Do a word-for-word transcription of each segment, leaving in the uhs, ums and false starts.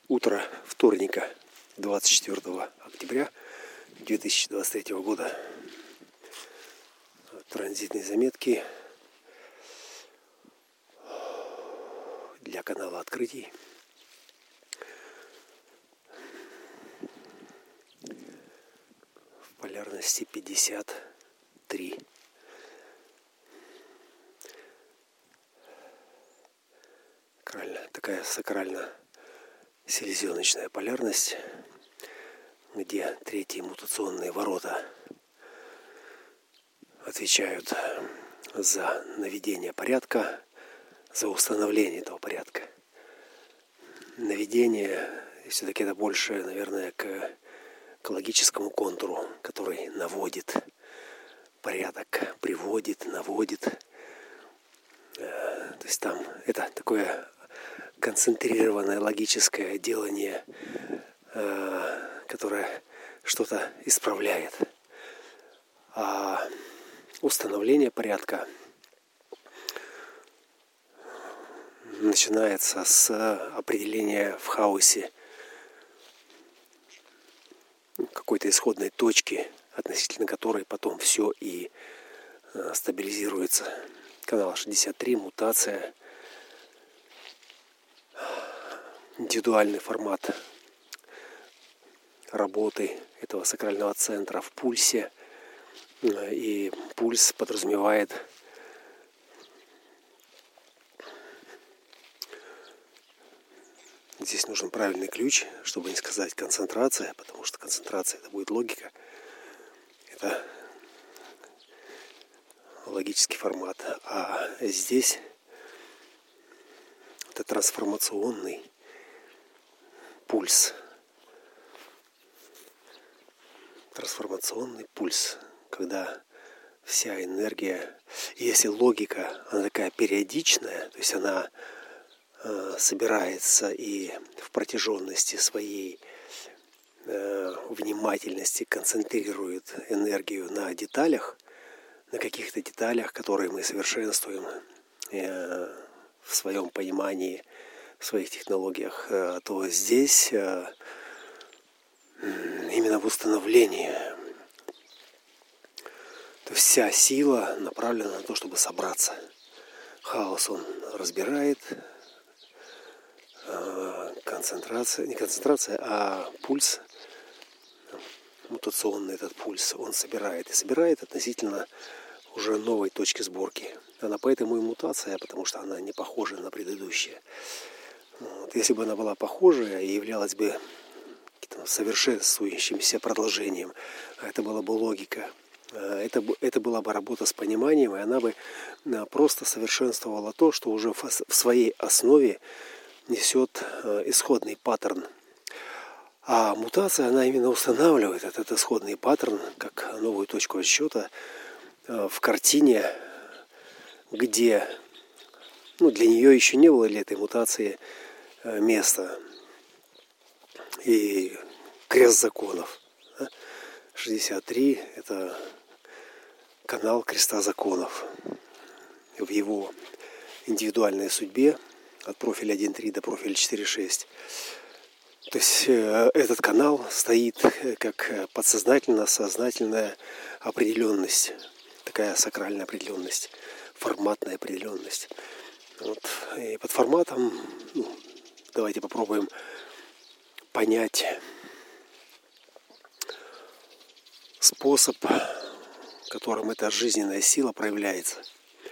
Утро вторника, двадцать четвёртого октября две тысячи двадцать третьего года. Транзитные заметки для канала Открытий. В полярности пятьдесят три. Такая сакрально-селезеночная полярность, где третьи мутационные ворота отвечают за наведение порядка, за установление этого порядка. Наведение все-таки это больше, наверное, к экологическому контуру, который наводит порядок, приводит, наводит. То есть там это такое концентрированное логическое делание, которое что-то исправляет. А установление порядка начинается с определения в хаосе какой-то исходной точки, относительно которой потом все и стабилизируется. Канал шестьдесят три, мутация, индивидуальный формат работы этого сакрального центра в пульсе. И пульс подразумевает здесь нужен правильный ключ, чтобы не сказать концентрация, потому что концентрация это будет логика. Это логический формат. А здесь это трансформационный пульс. Трансформационный пульс, когда вся энергия, если логика, она такая периодичная, то есть она э, собирается и в протяженности своей э, внимательности концентрирует энергию на деталях, на каких-то деталях, которые мы совершенствуем э, в своем понимании, в своих технологиях, э, то здесь э, именно в установлении то вся сила направлена на то, чтобы собраться. Хаос он разбирает, э, концентрация, не концентрация, а пульс, мутационный этот пульс, он собирает и собирает относительно уже новой точки сборки. Она поэтому и мутация, потому что она не похожа на предыдущие. Вот. Если бы она была похожая и являлась бы совершенствующимся продолжением, это была бы логика, это, это была бы работа с пониманием, и она бы просто совершенствовала то, что уже в своей основе несет исходный паттерн. А мутация, она именно устанавливает этот исходный паттерн как новую точку отсчета в картине, где ну, для нее еще не было для этой мутации места. И крест законов. шестьдесят три – это канал креста законов. В его индивидуальной судьбе от профиля один три до профиля четыре шесть. То есть этот канал стоит как подсознательно-сознательная определенность. Такая сакральная определенность, форматная определенность. Вот. И под форматом ну, давайте попробуем понять способ, которым эта жизненная сила проявляется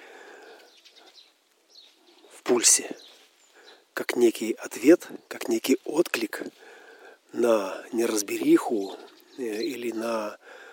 в пульсе, как некий ответ, как некий отклик на неразбериху или на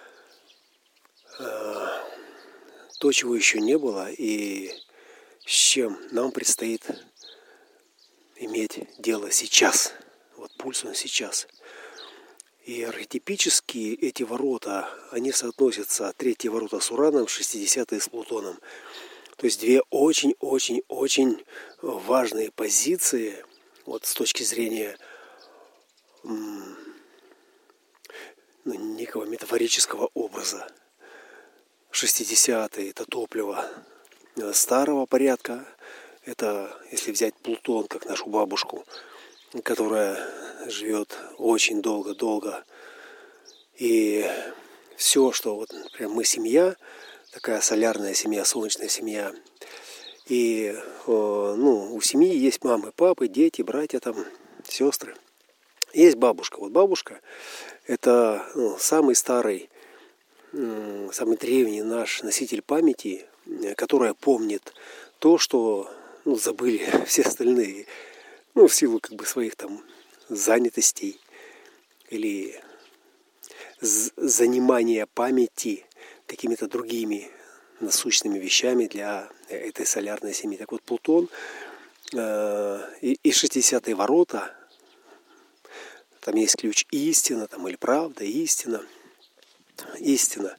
э, то, чего еще не было и с чем нам предстоит иметь дело сейчас. Вот пульс он сейчас. И архетипически эти ворота, они соотносятся, третьи ворота с Ураном, шестидесятые с Плутоном. То есть две очень-очень-очень важные позиции вот с точки зрения м, ну, некого метафорического образа. шестидесятые – это топливо старого порядка. Это, если взять Плутон как нашу бабушку, которая живет очень долго-долго. И все, что вот, например, мы семья, такая солярная семья, солнечная семья. И ну, у семьи есть мамы, папы, дети, братья, там, сестры. Есть бабушка. Вот бабушка – это ну, самый старый, самый древний наш носитель памяти, которая помнит то, что ну, забыли все остальные. Ну, в силу как бы своих там занятостей или занимания памяти какими-то другими насущными вещами для этой солярной семьи. Так вот, Плутон э, и, и шестидесятые ворота, там есть ключ истина, там, или правда, истина, истина.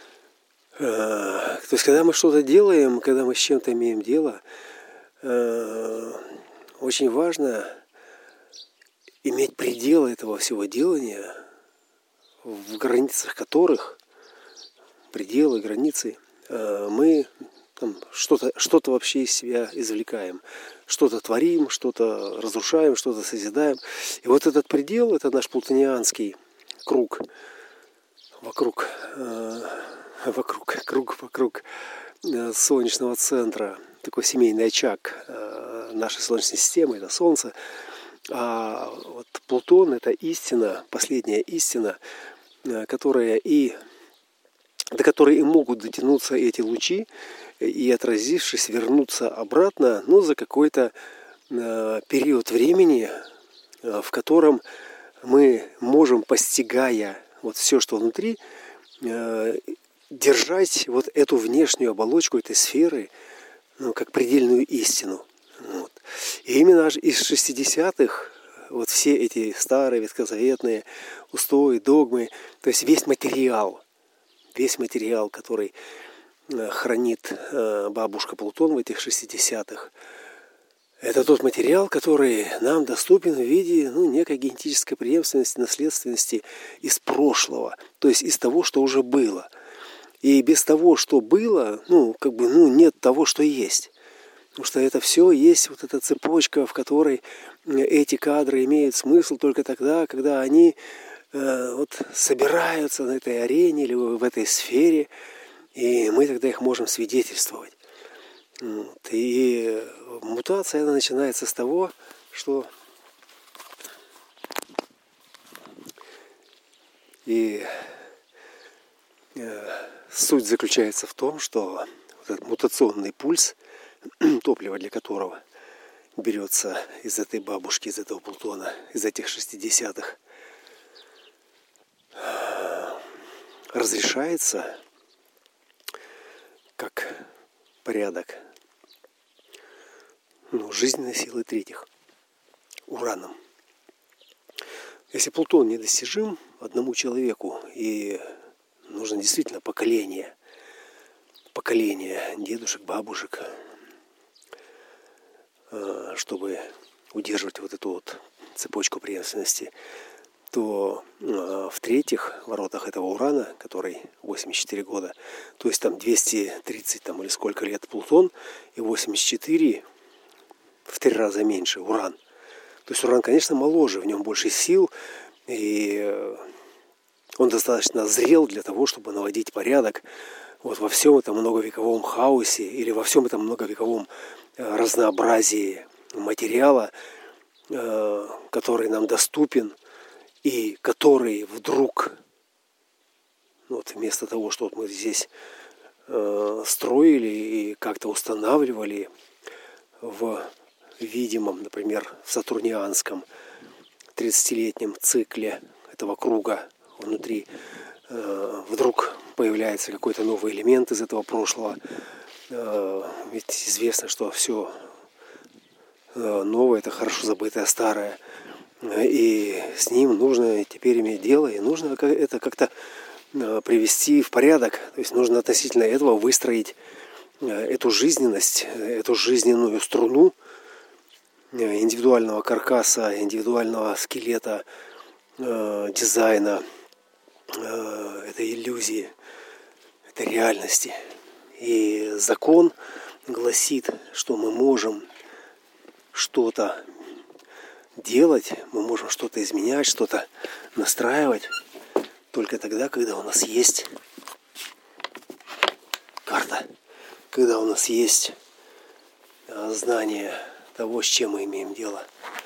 Э, то есть, когда мы что-то делаем, когда мы с чем-то имеем дело, э, очень важно иметь пределы этого всего делания, в границах которых, пределы, границы, мы там, что-то, что-то вообще из себя извлекаем. Что-то творим, что-то разрушаем, что-то созидаем. И вот этот предел, это наш плутонианский круг. Вокруг, э, вокруг, круг вокруг солнечного центра. Такой семейный очаг э, нашей Солнечной системы, это Солнце. А вот Плутон – это истина, последняя истина, которая и, до которой и могут дотянуться эти лучи, и, отразившись, вернуться обратно, но за какой-то э, период времени, э, в котором мы можем, постигая вот все, что внутри, э, держать вот эту внешнюю оболочку этой сферы, ну, как предельную истину. Вот. И именно из шестидесятых вот все эти старые ветхозаветные устои, догмы, то есть весь материал, весь материал, который хранит бабушка Плутон в этих шестидесятых, это тот материал, который нам доступен в виде ну, некой генетической преемственности, наследственности из прошлого, то есть из того, что уже было. И без того, что было, ну, как бы, ну, нет того, что есть. Потому что это все есть вот эта цепочка, в которой эти кадры имеют смысл только тогда, когда они э, вот собираются на этой арене или в этой сфере, и мы тогда их можем свидетельствовать. Вот. И мутация, она начинается с того, что и э, суть заключается в том, что вот этот мутационный пульс, топливо для которого берется из этой бабушки, из этого Плутона, из этих шестидесятых, разрешается как порядок ну, жизненной силы третьих, ураном. Если Плутон недостижим одному человеку, и нужно действительно поколение, поколение дедушек, бабушек, чтобы удерживать вот эту вот цепочку преемственности, то в третьих воротах этого Урана, который восемьдесят четыре года, то есть там двести тридцать там, или сколько лет Плутон, и восемьдесят четыре в три раза меньше Уран. То есть Уран, конечно, моложе, в нем больше сил, и он достаточно зрел для того, чтобы наводить порядок вот во всем этом многовековом хаосе или во всем этом многовековом разнообразии материала, который нам доступен, и который вдруг, вот вместо того, что вот мы здесь э, строили и как-то устанавливали в видимом, например, в сатурнианском тридцатилетнем цикле этого круга внутри, э, вдруг появляется какой-то новый элемент из этого прошлого. Э, ведь известно, что все э, новое – это хорошо забытое старое. И с ним нужно теперь иметь дело, и нужно это как-то привести в порядок. То есть нужно относительно этого выстроить эту жизненность, эту жизненную струну индивидуального каркаса, индивидуального скелета, дизайна, этой иллюзии, этой реальности. И закон гласит, что мы можем что-то делать, мы можем что-то изменять, что-то настраивать только тогда, когда у нас есть карта, когда у нас есть знание того, с чем мы имеем дело.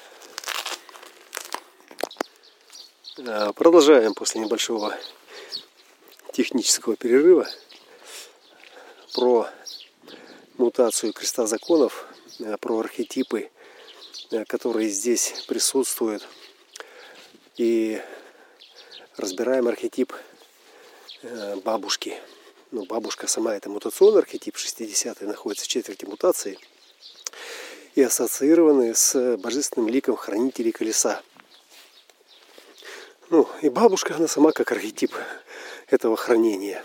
Продолжаем после небольшого технического перерыва про мутацию креста законов, про архетипы, которые здесь присутствуют. И разбираем архетип бабушки. Ну, бабушка сама — это мутационный архетип, шестидесятый находится в четверти мутации и ассоциированный с божественным ликом хранителей колеса. Ну, и бабушка, она сама как архетип этого хранения.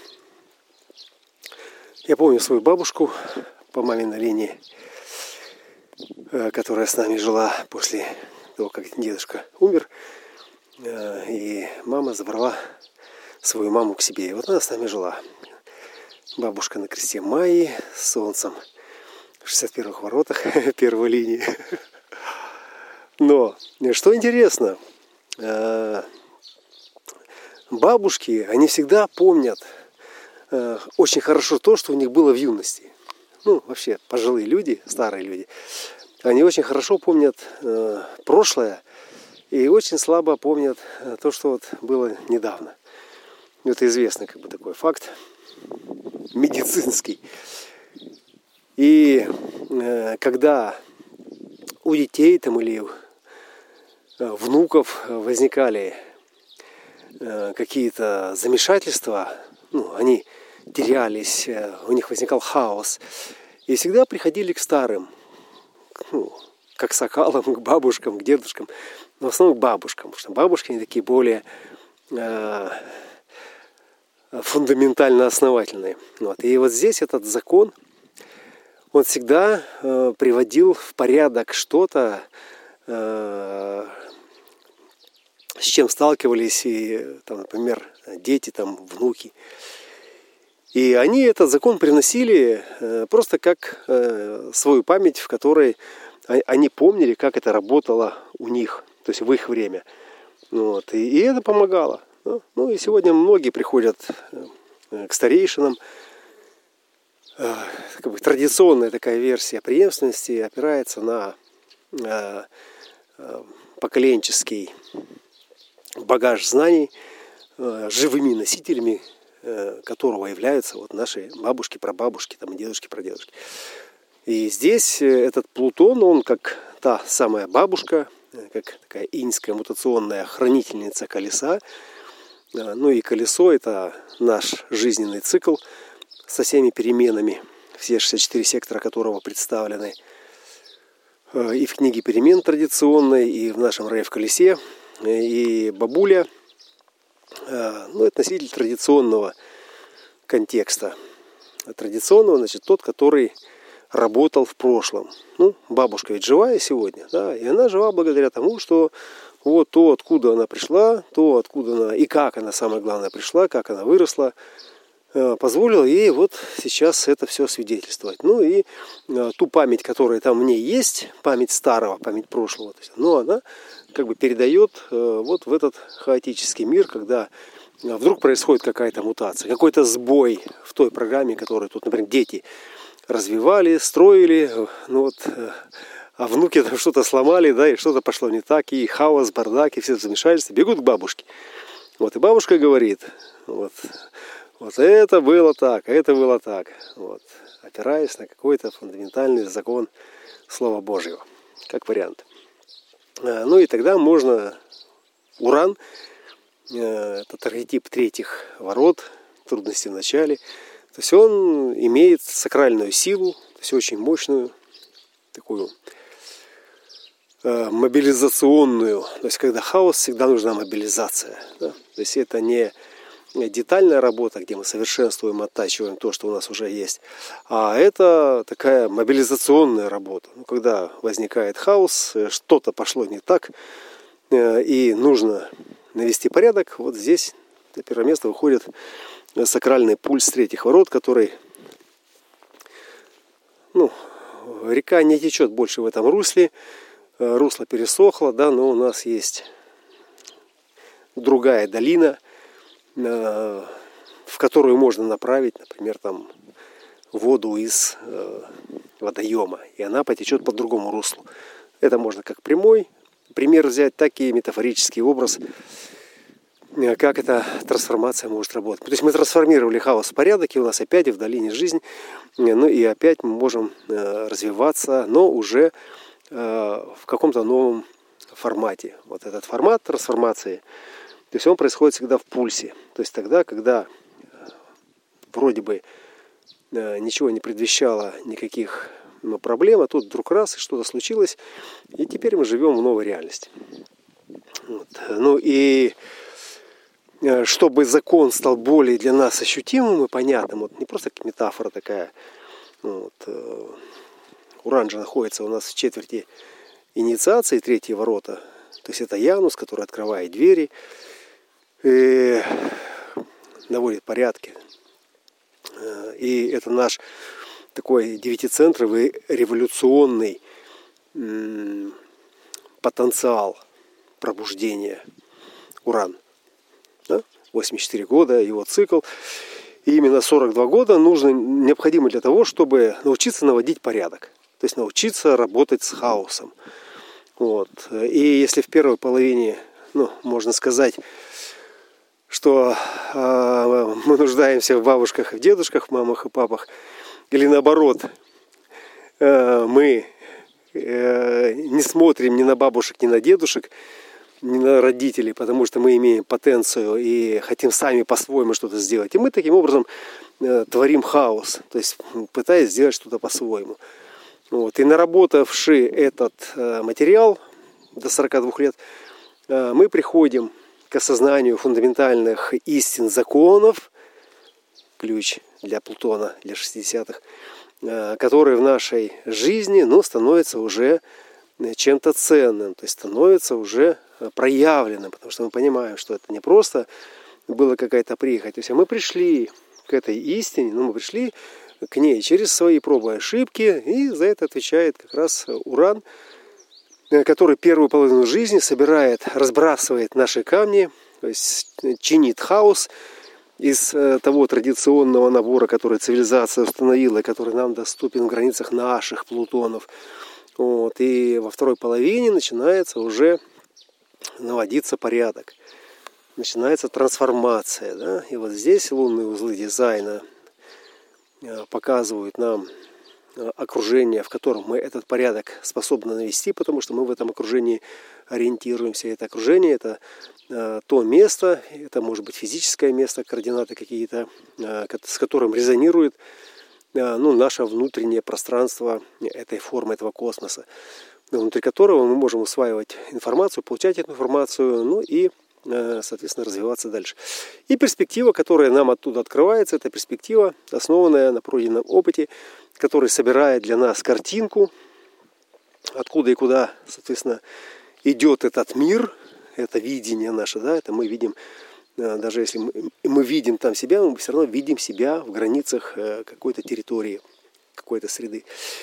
Я помню свою бабушку по маминой линии, которая с нами жила после того, как дедушка умер. И мама забрала свою маму к себе. И вот она с нами жила. Бабушка на кресте Майи с солнцем в шестьдесят первых воротах первой линии. Но, что интересно, бабушки, они всегда помнят очень хорошо то, что у них было в юности. Ну, вообще, пожилые люди, старые люди, они очень хорошо помнят прошлое и очень слабо помнят то, что вот было недавно. Это известный как бы такой факт медицинский. И э, когда у детей там или э, внуков возникали э, какие-то замешательства, ну, они терялись, э, у них возникал хаос, и всегда приходили к старым, ну, как сакалам, к бабушкам, к дедушкам, но в основном к бабушкам, потому что бабушки они такие более э, фундаментально основательные. Вот. И вот здесь этот закон, он всегда э, приводил в порядок что-то, э, с чем сталкивались, и, там, например, дети, там, внуки. И они этот закон приносили э, просто как э, свою память, в которой они помнили, как это работало у них, то есть в их время. Вот. И, и это помогало. Ну и сегодня многие приходят к старейшинам. Как бы традиционная такая версия преемственности опирается на э, э, поколенческий багаж знаний, э, живыми носителями э, которого являются вот наши бабушки, прабабушки, там, дедушки, прадедушки. И здесь этот Плутон, он как та самая бабушка, как такая иньская мутационная хранительница колеса. Ну и колесо — это наш жизненный цикл со всеми переменами, все шестьдесят четыре сектора которого представлены и в книге перемен традиционной, и в нашем рае в колесе. И бабуля, ну, это носитель традиционного контекста. Традиционного, значит, тот, который работал в прошлом. Ну, бабушка ведь живая сегодня, да, и она жива благодаря тому, что вот то, откуда она пришла, то, откуда она, и как она, самое главное, пришла, как она выросла, позволил ей вот сейчас это все свидетельствовать. Ну и ту память, которая там в ней есть, память старого, память прошлого, то есть, но она как бы передает вот в этот хаотический мир, когда вдруг происходит какая-то мутация, какой-то сбой в той программе, которую тут, например, дети развивали, строили, ну вот, а внуки там что-то сломали, да, и что-то пошло не так, и хаос, бардак, и все в замешательстве, бегут к бабушке. Вот, и бабушка говорит, вот, вот это было так, это было так, вот, опираясь на какой-то фундаментальный закон Слова Божьего, как вариант. Ну и тогда можно Уран, этот архетип третьих ворот, трудности в начале, то есть он имеет сакральную силу, то есть очень мощную, такую э, мобилизационную. То есть когда хаос, всегда нужна мобилизация. Да? То есть это не детальная работа, где мы совершенствуем, оттачиваем то, что у нас уже есть, а это такая мобилизационная работа. Ну, когда возникает хаос, что-то пошло не так, э, и нужно навести порядок, вот здесь на первое место выходит сакральный пульс третьих ворот, который, ну, река не течет больше в этом русле, русло пересохло, да, но у нас есть другая долина, в которую можно направить, например, там воду из водоема, и она потечет по другому руслу. Это можно как прямой пример взять, так и метафорический образ, как эта трансформация может работать. То есть мы трансформировали хаос в порядок, и у нас опять в долине жизнь, ну и опять мы можем развиваться, но уже в каком-то новом формате. Вот этот формат трансформации, то есть он происходит всегда в пульсе. То есть тогда, когда вроде бы ничего не предвещало никаких проблем, а тут вдруг раз, и что-то случилось, и теперь мы живем в новой реальности. Вот. Ну и чтобы закон стал более для нас ощутимым и понятным, вот не просто как метафора такая, вот, Уран же находится у нас в четверти инициации, третьи ворота. То есть это Янус, который открывает двери и наводит порядки. И это наш такой девятицентровый революционный потенциал пробуждения. Уран. Да? восемьдесят четыре года, его цикл. И именно сорок два года нужно, необходимо для того, чтобы научиться наводить порядок. То есть научиться работать с хаосом. Вот. И если в первой половине, ну, можно сказать, что э, мы нуждаемся в бабушках и в дедушках, в мамах и папах, или наоборот, э, мы э, не смотрим ни на бабушек, ни на дедушек, ни на родителей, потому что мы имеем потенцию и хотим сами по-своему что-то сделать. И мы таким образом э, творим хаос, то есть пытаясь сделать что-то по-своему. Вот. И наработавши этот э, материал до сорока двух лет, э, мы приходим к осознанию фундаментальных истин законов, ключ для Плутона, для шестидесятых, э, которые в нашей жизни, ну, становятся уже чем-то ценным, то есть становятся уже проявленным, потому что мы понимаем, что это не просто была какая-то прихоть. То есть мы пришли к этой истине, ну, мы пришли к ней через свои пробы и ошибки, и за это отвечает как раз Уран, который первую половину жизни собирает, разбрасывает наши камни, то есть чинит хаос из того традиционного набора, который цивилизация установила, который нам доступен в границах наших Плутонов. Вот. И во второй половине начинается уже наводиться порядок, начинается трансформация. Да? И вот здесь лунные узлы дизайна показывают нам окружение, в котором мы этот порядок способны навести, потому что мы в этом окружении ориентируемся. Это окружение, это э, то место, это может быть физическое место, координаты какие-то, э, с которым резонирует э, ну, наше внутреннее пространство этой формы, этого космоса, внутри которого мы можем усваивать информацию, получать эту информацию, ну и соответственно, развиваться дальше. И перспектива, которая нам оттуда открывается, это перспектива, основанная на пройденном опыте, который собирает для нас картинку, откуда и куда, соответственно, идет этот мир, это видение наше, да, это мы видим, даже если мы, мы видим там себя, мы все равно видим себя в границах какой-то территории, какой-то среды.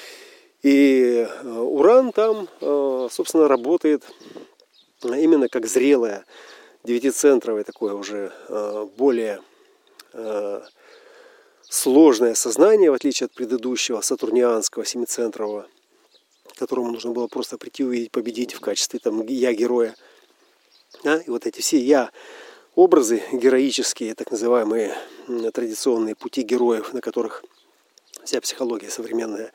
И Уран там, собственно, работает именно как зрелая, девятицентровое такое уже э, более э, сложное сознание, в отличие от предыдущего сатурнианского семицентрового, которому нужно было просто прийти, увидеть, победить в качестве там я-героя. Да? И вот эти все я-образы героические, так называемые э, традиционные пути героев, на которых вся психология современная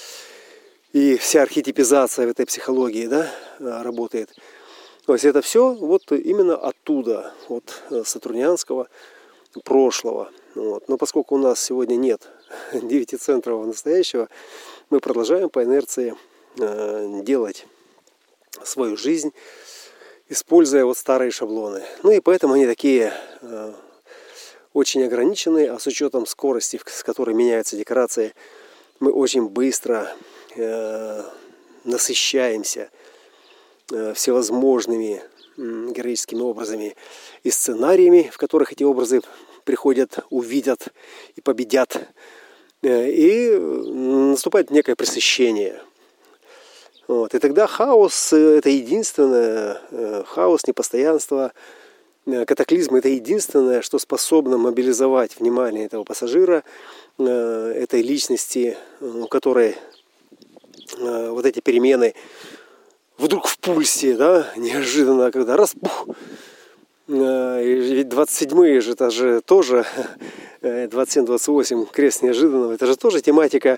и вся архетипизация в этой психологии, да, работает. То есть это все вот именно оттуда, от сатурнианского прошлого. Вот. Но поскольку у нас сегодня нет девятицентрового настоящего, мы продолжаем по инерции э, делать свою жизнь, используя вот старые шаблоны. Ну и поэтому они такие э, очень ограниченные, а с учетом скорости, с которой меняются декорации, мы очень быстро э, насыщаемся всевозможными героическими образами и сценариями, в которых эти образы приходят, увидят и победят. И наступает некое пресыщение. Вот. И тогда хаос – это единственное, хаос, непостоянство, катаклизм – это единственное, что способно мобилизовать внимание этого пассажира, этой личности, у которой вот эти перемены вдруг в пульсе, да, неожиданно, когда раз, пух, ведь двадцать седьмые же, это же тоже, двадцать семь двадцать восемь, крест неожиданного, это же тоже тематика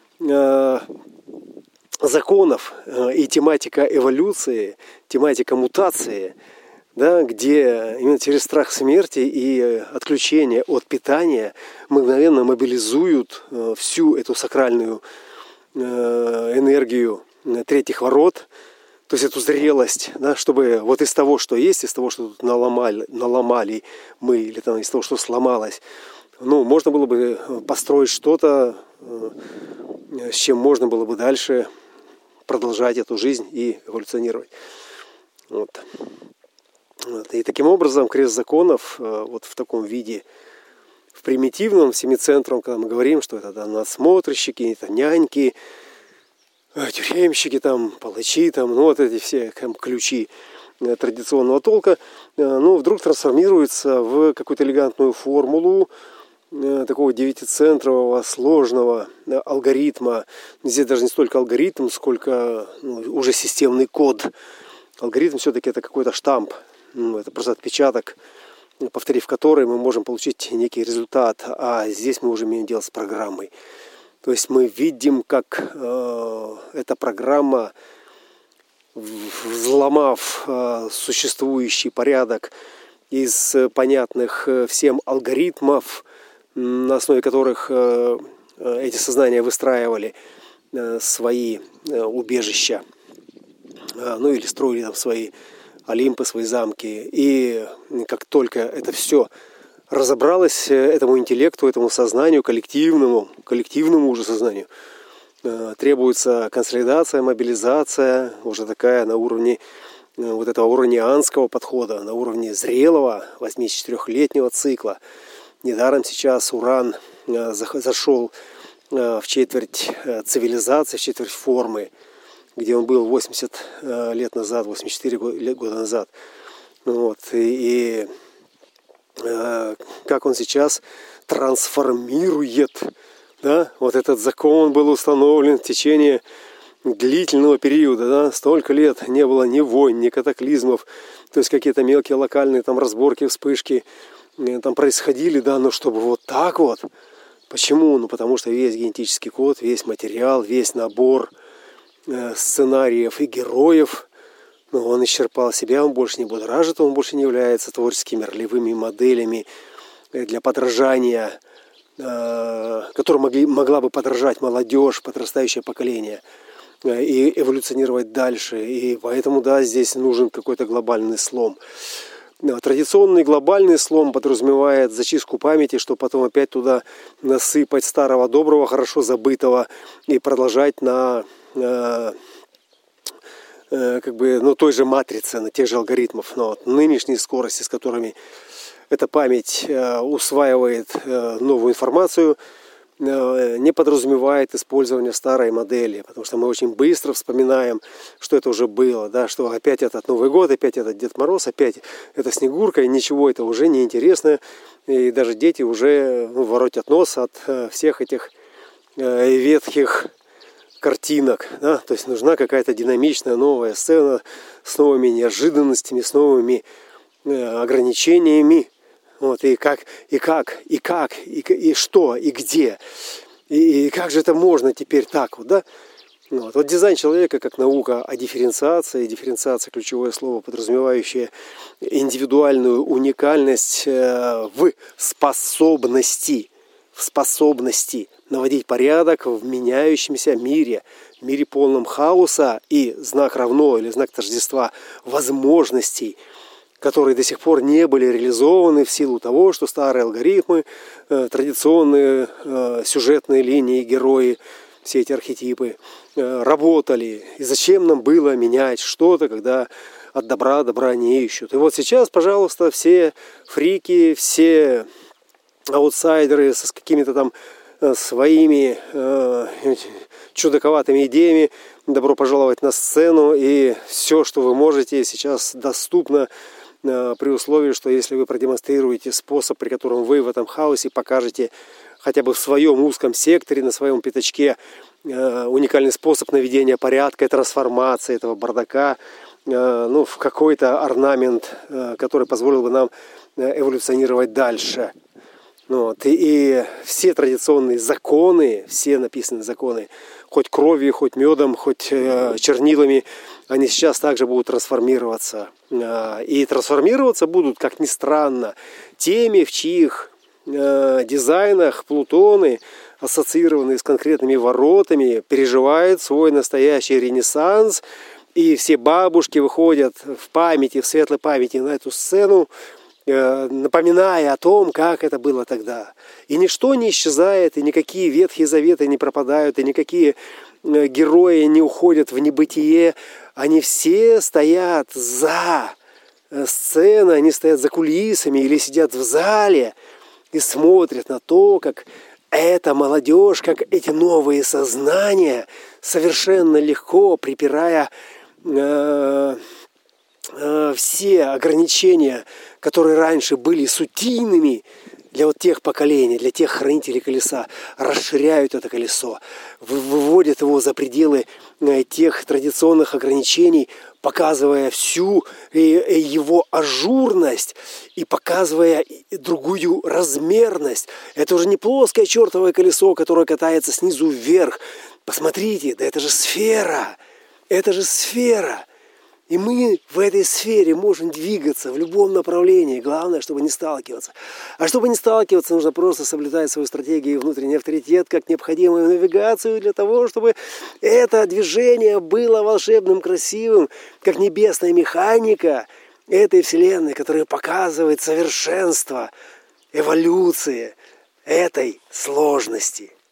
законов и тематика эволюции, тематика мутации, да, где именно через страх смерти и отключение от питания мгновенно мобилизуют всю эту сакральную энергию третьих ворот, то есть эту зрелость, да, чтобы вот из того, что есть, из того, что тут наломали, наломали мы, или там из того, что сломалось, ну, можно было бы построить что-то, с чем можно было бы дальше продолжать эту жизнь и эволюционировать. Вот. Вот. И таким образом крест законов вот в таком виде, в примитивном, семицентром, когда мы говорим, что это да, надсмотрщики, это няньки, тюремщики, там, палачи, там, ну вот эти все там, ключи традиционного толка, ну, вдруг трансформируется в какую-то элегантную формулу такого девятицентрового сложного алгоритма. Здесь даже не столько алгоритм, сколько ну, уже системный код. Алгоритм все-таки это какой-то штамп, ну, это просто отпечаток, повторив который мы можем получить некий результат, а здесь мы уже имеем дело с программой. То есть мы видим, как э, эта программа, взломав э, существующий порядок из понятных всем алгоритмов, на основе которых э, эти сознания выстраивали э, свои э, убежища, э, ну или строили там свои олимпы, свои замки. И как только это все разобралось этому интеллекту, этому сознанию, коллективному, коллективному уже сознанию, э, требуется консолидация, мобилизация, уже такая на уровне э, вот этого уранианского подхода, на уровне зрелого восьмидесятичетырёхлетнего цикла. Недаром сейчас Уран э, зашел э, в четверть э, цивилизации, в четверть формы, где он был восемьдесят э, лет назад, восемьдесят четыре года назад. Вот, и, и как он сейчас трансформирует, да, вот этот закон был установлен в течение длительного периода, да, столько лет не было ни войн, ни катаклизмов, то есть какие-то мелкие локальные там разборки, вспышки там происходили, да, но чтобы вот так вот, почему? Ну потому что весь генетический код, весь материал, весь набор э, сценариев и героев, но он исчерпал себя, он больше не будоражит, он больше не является творческими ролевыми моделями для подражания, которым могли, могла бы подражать молодежь, подрастающее поколение, и эволюционировать дальше. И поэтому, да, здесь нужен какой-то глобальный слом. Традиционный глобальный слом подразумевает зачистку памяти, чтобы потом опять туда насыпать старого, доброго, хорошо забытого и продолжать на... как бы, ну, той же матрицы, на тех же алгоритмов, но вот нынешние скорости, с которыми эта память э, усваивает э, новую информацию, э, не подразумевает использование старой модели, потому что мы очень быстро вспоминаем, что это уже было, да, что опять этот Новый год, опять этот Дед Мороз, опять эта Снегурка, и ничего это уже не интересно, и даже дети уже ну, воротят нос от э, всех этих э, ветхих картинок, да? То есть нужна какая-то динамичная новая сцена с новыми неожиданностями, с новыми э, ограничениями. Вот, и как, и как, и как, и, и что, и где, и, и как же это можно теперь так вот, да? Вот. Вот дизайн человека как наука о дифференциации, дифференциация ключевое слово, подразумевающее индивидуальную уникальность э, в способности, в способности наводить порядок в меняющемся мире, в мире полном хаоса, и знак равно или знак тождества возможностей, которые до сих пор не были реализованы в силу того, что старые алгоритмы, э, традиционные э, сюжетные линии, герои, все эти архетипы э, работали. И зачем нам было менять что-то, когда от добра добра не ищут? И вот сейчас, пожалуйста, все фрики, все аутсайдеры с какими-то там своими э, чудаковатыми идеями добро пожаловать на сцену. И все, что вы можете, сейчас доступно, при условии, что если вы продемонстрируете способ, при котором вы в этом хаосе покажете хотя бы в своем узком секторе, на своем пятачке уникальный способ наведения порядка и трансформации этого бардака, ну, в какой-то орнамент, который позволил бы нам эволюционировать дальше. Вот. И, и все традиционные законы, все написанные законы, хоть кровью, хоть медом, хоть э, чернилами, они сейчас также будут трансформироваться. Э, и трансформироваться будут, как ни странно, теми, в чьих э, дизайнах Плутоны, ассоциированные с конкретными воротами, переживают свой настоящий ренессанс. И все бабушки выходят в памяти, в светлой памяти на эту сцену, напоминая о том, как это было тогда. И ничто не исчезает, и никакие Ветхие Заветы не пропадают, и никакие герои не уходят в небытие. Они все стоят за сценой, они стоят за кулисами или сидят в зале и смотрят на то, как эта молодежь, как эти новые сознания совершенно легко, припирая э, э, все ограничения, которые раньше были сутийными для вот тех поколений, для тех хранителей колеса, расширяют это колесо, выводят его за пределы тех традиционных ограничений, показывая всю его ажурность и показывая другую размерность. Это уже не плоское чертовое колесо, которое катается снизу вверх. Посмотрите, да это же сфера, это же сфера. И мы в этой сфере можем двигаться в любом направлении. Главное, чтобы не сталкиваться. А чтобы не сталкиваться, нужно просто соблюдать свою стратегию и внутренний авторитет как необходимую навигацию для того, чтобы это движение было волшебным, красивым, как небесная механика этой вселенной, которая показывает совершенство эволюции этой сложности.